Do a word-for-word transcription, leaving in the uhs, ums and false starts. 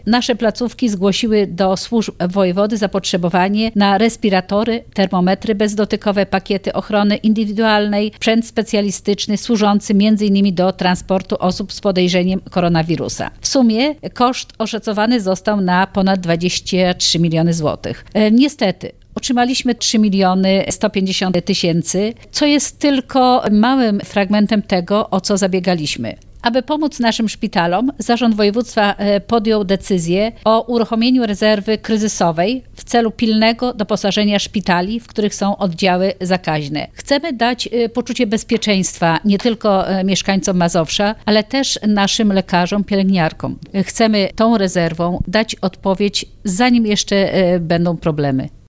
Nasze placówki zgłosiły do służb wojewody zapotrzebowanie na respiratory, termometry bezdotykowe, pakiety ochrony indywidualnej, sprzęt specjalistyczny służący między innymi do transportu osób z podejrzeniem koronawirusa. W sumie koszt oszacowany został na ponad dwadzieścia trzy miliony złotych. E, niestety, otrzymaliśmy trzy miliony sto pięćdziesiąt tysięcy, co jest tylko małym fragmentem tego, o co zabiegaliśmy. Aby pomóc naszym szpitalom, Zarząd Województwa podjął decyzję o uruchomieniu rezerwy kryzysowej w celu pilnego doposażenia szpitali, w których są oddziały zakaźne. Chcemy dać poczucie bezpieczeństwa nie tylko mieszkańcom Mazowsza, ale też naszym lekarzom, pielęgniarkom. Chcemy tą rezerwą dać odpowiedź, zanim jeszcze będą problemy.